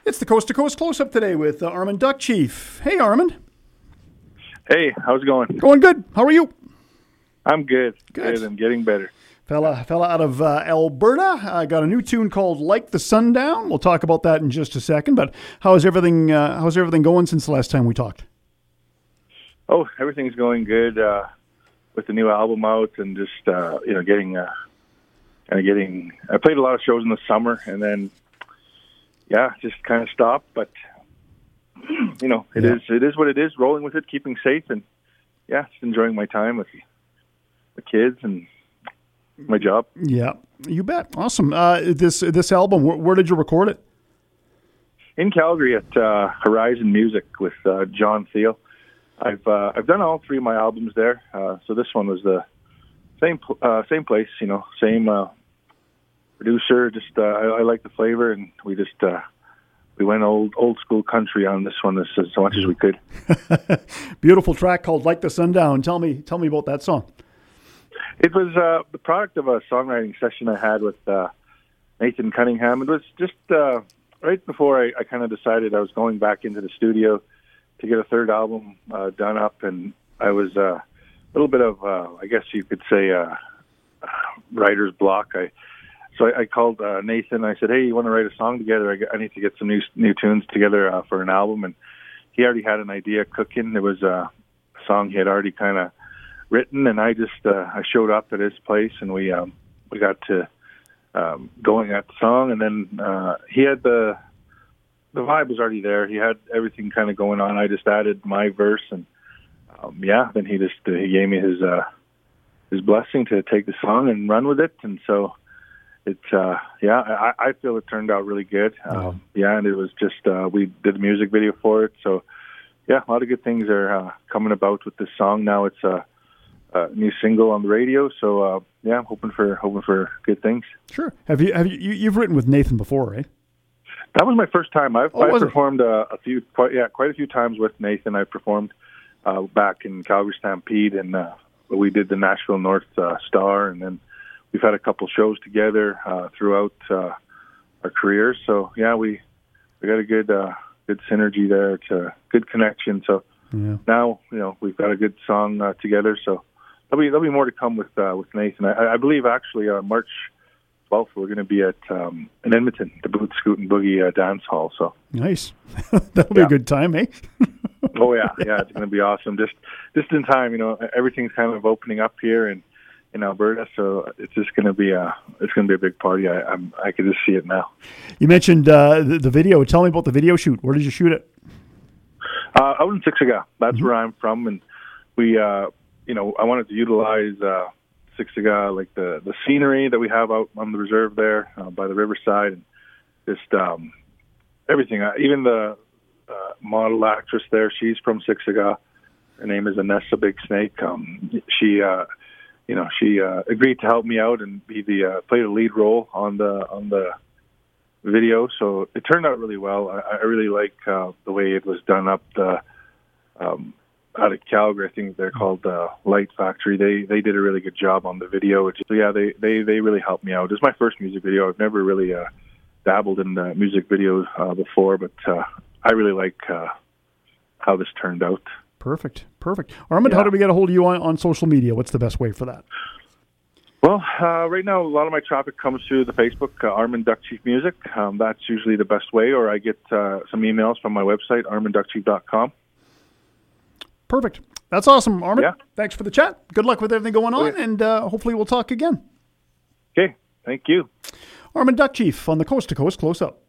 It's the Coast to Coast Close-Up today with Armand Duck Chief. Hey, Armand. Hey, how's it going? Going good. How are you? I'm good. Good. And getting better. Fella out of Alberta. Got a new tune called "Like the Sundown." We'll talk about that in just a second. But how's everything going since the last time we talked? Oh, everything's going good with the new album out, and just getting. I played a lot of shows in the summer, and then just kind of stopped. But it is what it is. Rolling with it, keeping safe, and just enjoying my time with the kids and my job. Yeah, you bet. Awesome. This album, where did you record it? In Calgary at Horizon Music with John Thiel. I've done all three of my albums there. So this one was the same place, same producer. Just I like the flavor, and we went old school country on this one as much as we could. Beautiful track called "Like the Sundown." Tell me about that song. It was the product of a songwriting session I had with Nathan Cunningham. It was just right before I kind of decided I was going back into the studio to get a third album done up, and I was a little bit of, I guess you could say, writer's block. So I called Nathan. I said, "Hey, you want to write a song together? I need to get some new tunes together for an album." And he already had an idea cooking. It was a song he had already kind of written, and I just I showed up at his place, and we got to going at the song, and then he had the vibe was already there. He had everything kind of going on. I just added my verse, and then he gave me his blessing to take the song and run with it, and so it's I feel it turned out really good. And it was just we did a music video for it, so a lot of good things are coming about with this song. Now it's a new single on the radio, so I'm hoping for good things. Sure. You've written with Nathan before, right? That was my first time. I've performed quite a few times with Nathan. I performed back in Calgary Stampede, and we did the Nashville North Star, and then we've had a couple shows together throughout our careers. So we got a good synergy there. It's a good connection. So now we've got a good song together. So there'll be more to come with Nathan. I believe actually March 12th we're going to be at in Edmonton, the Boot Scoot and Boogie Dance Hall. So nice. That'll be a good time, eh? Oh yeah, it's going to be awesome. Just in time, everything's kind of opening up here in Alberta, so it's just going to be a big party. I can just see it now. You mentioned the video. Tell me about the video shoot. Where did you shoot it? Out in Siksika. That's where I'm from, and we I wanted to utilize Siksika, like the scenery that we have out on the reserve there by the riverside, and just everything. Even the model actress there, she's from Siksika. Her name is Anessa Big Snake. She agreed to help me out and be played a lead role on the video. So it turned out really well. I really like the way it was done up out of Calgary. I think they're called Light Factory. They did a really good job on the video. So they really helped me out. It was my first music video. I've never really dabbled in music videos before, but I really like how this turned out. Perfect. Armand, how do we get a hold of you on social media? What's the best way for that? Well, right now, a lot of my traffic comes through the Facebook, Armand Duck Chief Music. That's usually the best way, or I get some emails from my website, armandduckchief.com. Perfect. That's awesome, Armand. Yeah. Thanks for the chat. Good luck with everything going on, and hopefully we'll talk again. Okay, thank you. Armand Duck Chief on the Coast to Coast Close-Up.